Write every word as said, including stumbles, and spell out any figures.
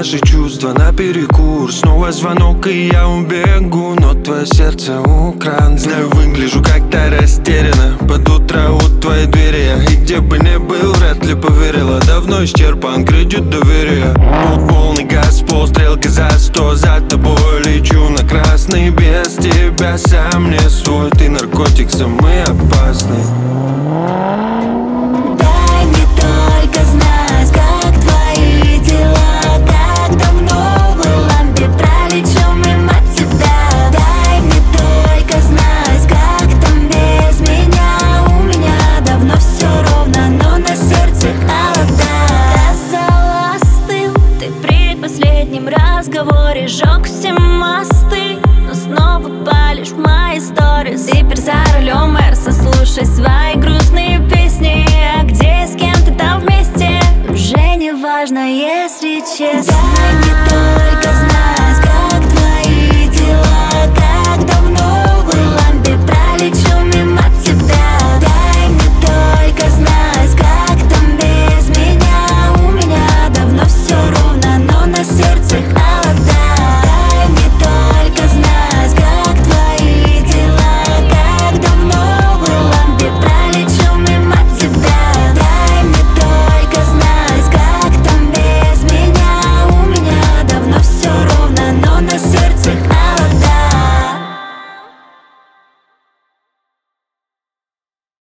наши чувства наперекур. Снова звонок и я убегу, но твое сердце у кран. Знаю, выгляжу как-то растерянно под утро у твоей двери я. И где бы не был, вряд ли поверила. Давно исчерпан кредит доверия. Полный газ, полстрелки за сто. За тобой лечу на красный. Без тебя сам не свой. Ты наркотик самый опасный. Дай мне только знать, как твои дела. Как давно в лампе пролечу мимо тебя. Дай мне только знать, как там без меня. У меня давно все ровно, но на сердце холода. Сказала, остыл ты при последнем разговоре. Жег все мосты, но снова палишь в мои сторис. Теперь за рулем Мерса, слушай свои